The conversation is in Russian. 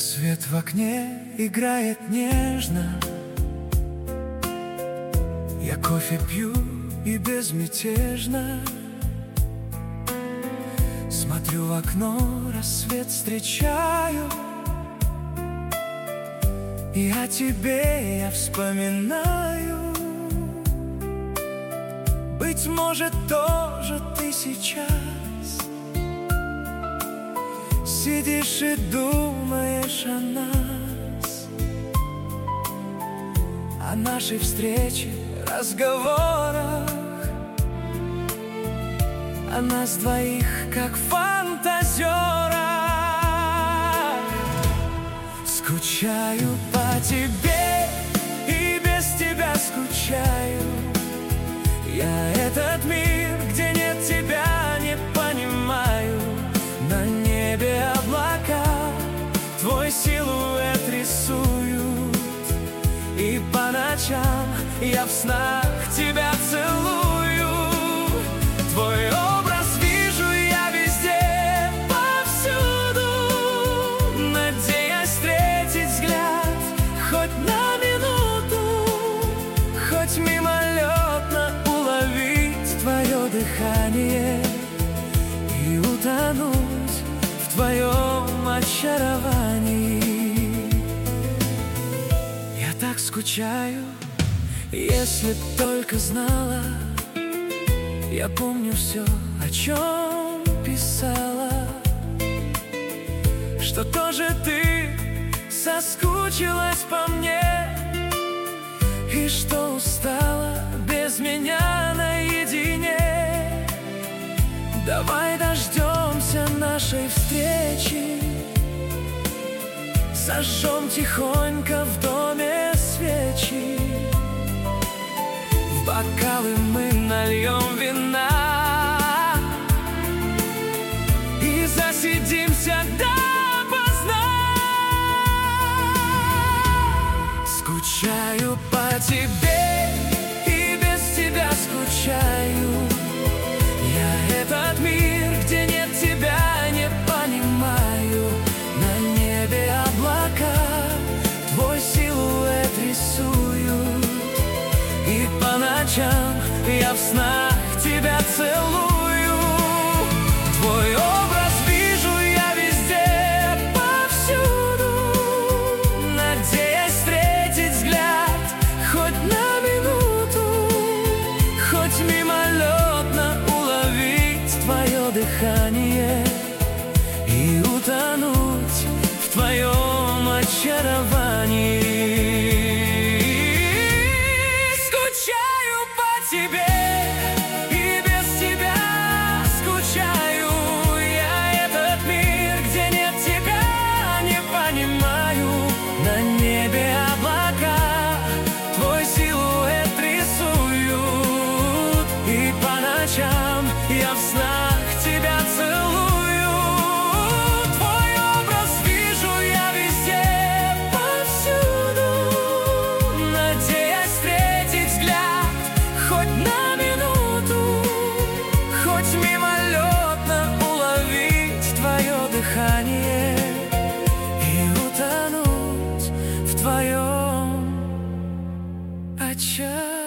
Свет в окне играет нежно. Я кофе пью и безмятежно смотрю в окно, рассвет встречаю, и о тебе я вспоминаю. Быть может, тоже ты сейчас сидишь и думаешь о нас, о нашей встрече, разговорах, о нас двоих, как фантазерах. Скучаю по тебе и без тебя скучаю. Я этот мир, где нет тебя, не понимаю. На небе облака твой силуэт рисуют, и по ночам я в снах тебя целую. Твой образ вижу я везде, повсюду, надеясь встретить взгляд хоть на минуту, хоть мимолетно уловить твое дыхание и утонуть в твоем очаровании. Я так скучаю, если б только знала. Я помню все, о чем писала, что тоже ты соскучилась по мне, и что устала без меня наедине. Давай дождемся нашей встречи, зажжем тихонько в доме свечи, в бокалы мы нальем вина и засидимся допоздна. Скучаю по тебе и без тебя скучаю. Я этот мир, где нет тебя, не понимаю. На небе облака твой силуэт рисуют, и по ночам я в снах тебя целую. Твой образ вижу я везде, повсюду, надеясь встретить взгляд хоть на минуту, хоть мимолетно уловить твое дыхание и утонуть в твоем очаровании. Тебе и без тебя скучаю. Я этот мир, где нет тебя, не понимаю. На небе облака твой силуэт рисуют, и по ночам я в снах тебя целую. Твой образ вижу я везде, повсюду, надеясь встретить взгляд хоть на минуту, хоть мимолетно уловить твое дыхание и утонуть в твоем очаровании.